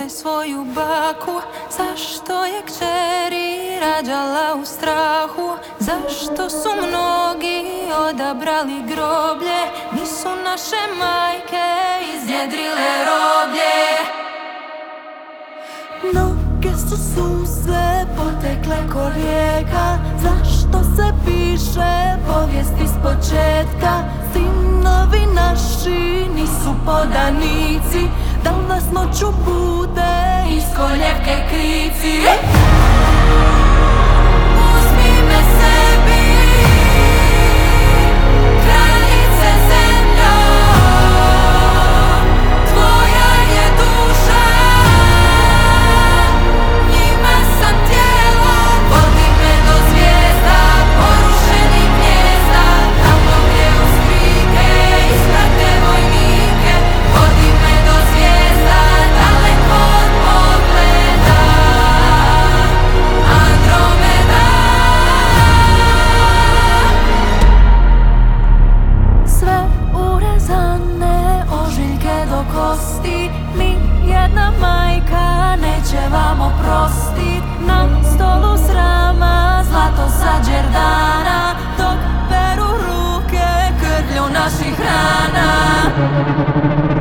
svoju baku? Zašto je kćeri rađala u strahu? Zašto su mnogi odabrali groblje? Nisu naše majke iznjedrile roblje. Mnoge su suze potekle ko rijeka. Zašto se piše povijest iz početka? Sinovi naši nisu podanici. Da li nas noću bude iz koljevke krici? Uzmi me sebi, kraljice zemljo, tvoja je duša, njima sam tijelo. Vodi me do zvijezda, porušenih gnijezda, tamo gdje uz krike isprate vojnike. Vodi me do zvijezda, daleko od pogleda, Andromeda. Sve urezane ožiljke do kosti, ni jedna majka neće vam oprostit. Na stolu srama zlato sa đerdana, dok peru ruke krvlju naših rana.